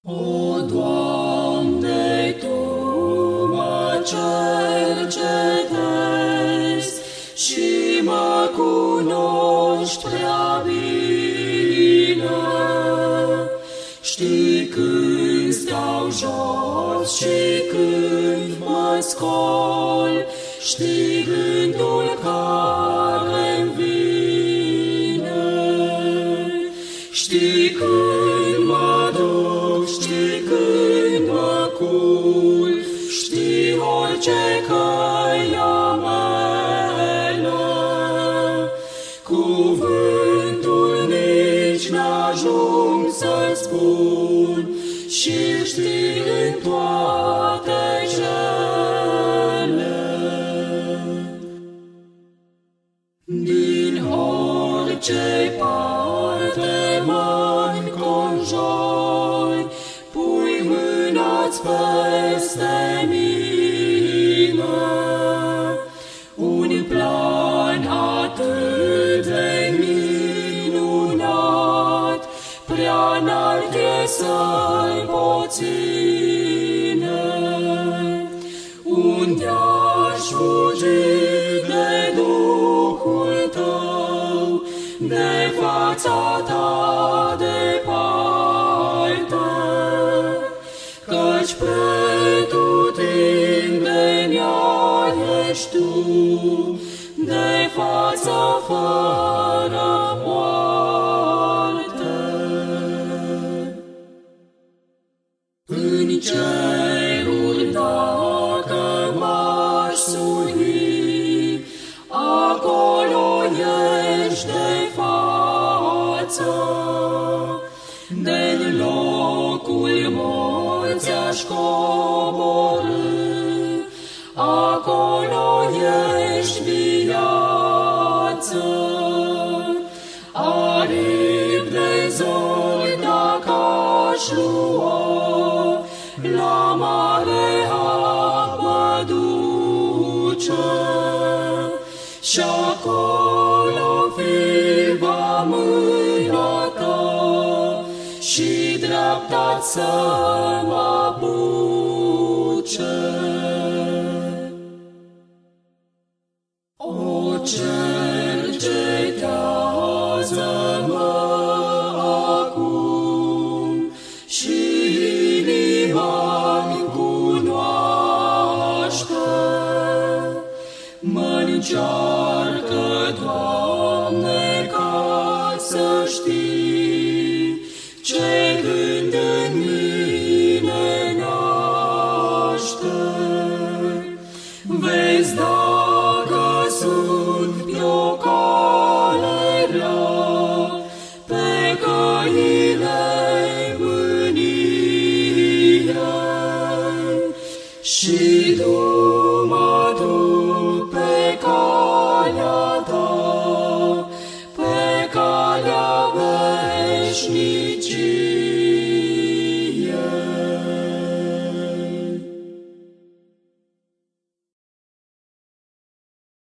O, Doamne, Tu mă cercetezi și mă cunoști prea bine. Știi când stau jos și când mă scol, știi gândul care-mi vine. Știi când mă duc, știi când mă culc, știi orice căia mele. Cuvântul nici n-ajung să-l spun și știi în toate cele. Din orice parte mă înconjori, pui mâna-ți peste mine. Un plan atât de minunat, prea înalt e să-l poți ține. Unde-aș fugi de Duhul Tău, de fața Ta departe, căci pretutindeni ești Tu, de fața fără moarte. În ceruri dacă m-aș sui, acolo ești de față. De-n locul morții aș coborî, acolo ești viață. Aripi de zori dacă aș lua, la mare apă duce, și acolo fi va mâna Ta și dreapta-ți să mă apuce. O, cercetează-mă acum și inima-mi cunoaște. Mă încearcă, Doamne, ca să știi ce gând în mine naște. Vezi dacă sunt pe-o cale rea, pe căile mâniei, și du-mă Tu pe calea Ta, pe calea veșnicii.